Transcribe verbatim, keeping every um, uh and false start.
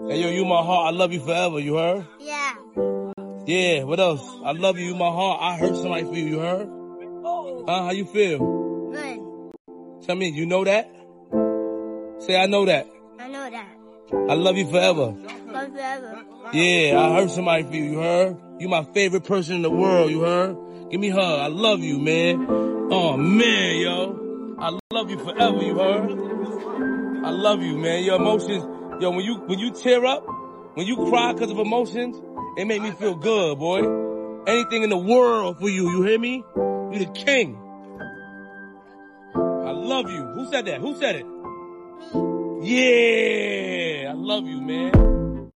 Hey, yo, you my heart. I love you forever. You heard? Yeah. Yeah, what else? I love you. You my heart. I hurt somebody for you. You heard? Huh? How you feel? Good. Tell me, you know that? Say, I know that. I know that. I love you forever. Love you forever. Yeah, I hurt somebody for you. You heard? You my favorite person in the world. You heard? Give me a hug. I love you, man. Oh, man, yo. I love you forever. You heard? I love you, man. Your emotions, yo, when you, when you tear up, when you cry because of emotions, it make me feel good, boy. Anything in the world for you. You hear me? You the king. I love you. Who said that? Who said it? Yeah. I love you, man.